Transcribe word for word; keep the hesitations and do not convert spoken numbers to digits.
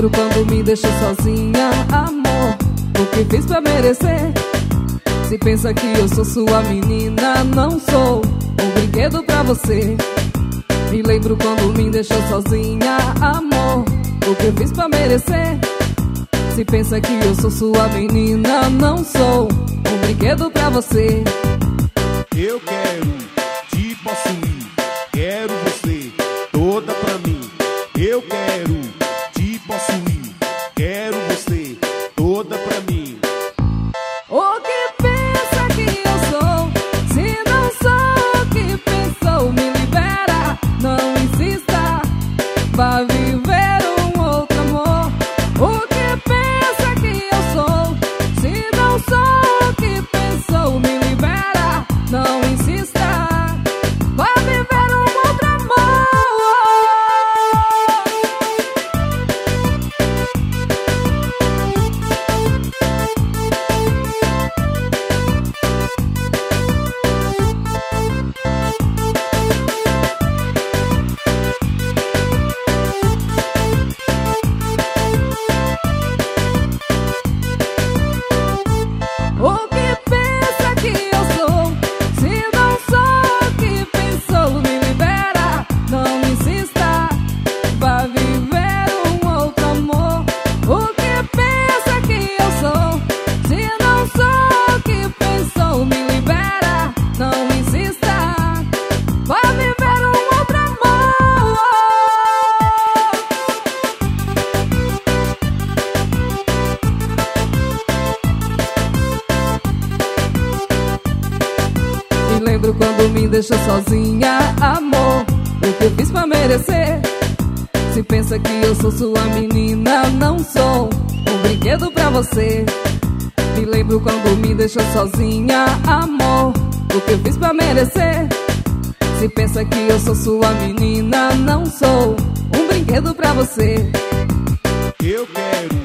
lembro quando me deixou sozinha, amor, o que fiz pra merecer? Se pensa que eu sou sua menina, não sou um brinquedo pra você. Me lembro quando me deixou sozinha, amor, o que eu fiz pra merecer? Se pensa que eu sou sua menina, não sou um brinquedo pra você. Eu quero te possuir, quero você toda pra mim. Eu quero te possuir, quero você toda pra mim. O que pensa que eu sou? Se não sou o que pensou, me libera, não insista, vá viver um outro amor. O que pensa que eu sou? Se não sou o que pensou, me libera, não insista, vá viver um outro amor. O que pensa que eu sou? Se não sou o que pensou, me libera, não insista, vá viver um outro amor. O que pensa que eu sou? Se não sou o que pensou, me libera, não insista, vá viver um outro amor. Me lembro quando me deixou sozinha, amor, o que eu fiz pra merecer? Se pensa que eu sou sua menina, não sou um brinquedo pra você. Me lembro quando me deixou sozinha, amor, o que eu fiz pra merecer? Se pensa que eu sou sua menina, não sou um brinquedo pra você. Eu quero